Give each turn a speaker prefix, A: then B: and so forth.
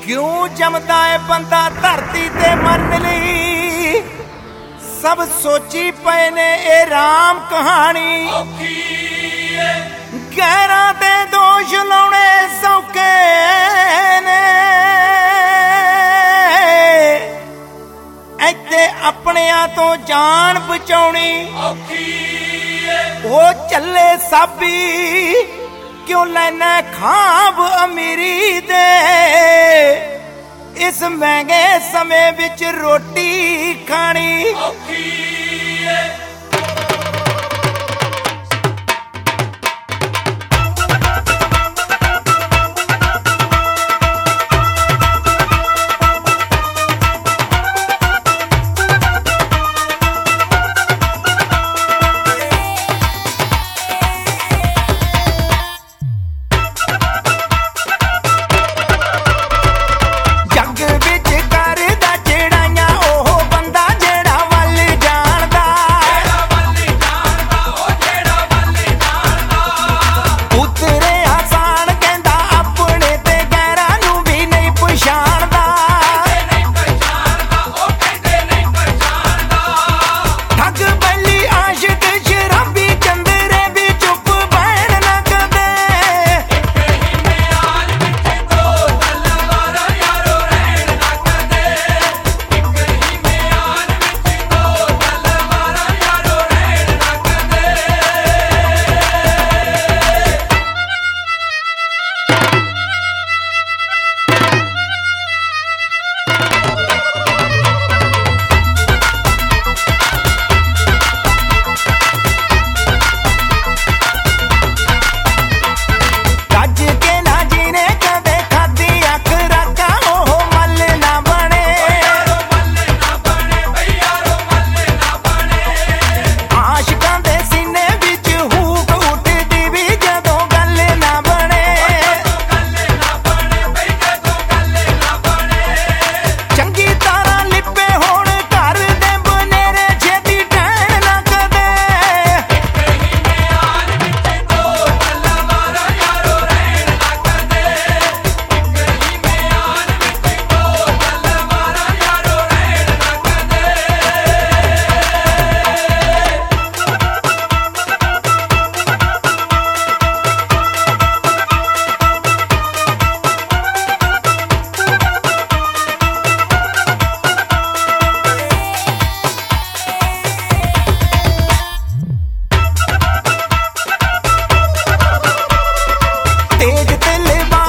A: क्यों जमदा है बंदा धरती ते मरन लई सब सोची पे ने ए राम कहानी गैरां ते दोष लाउणे सौखे ने इत्थे अपणियां तो जान बचाउणी ओ चले साबी क्यों लैना खाब अमीरी दे इस महंगे समय विच रोटी खानी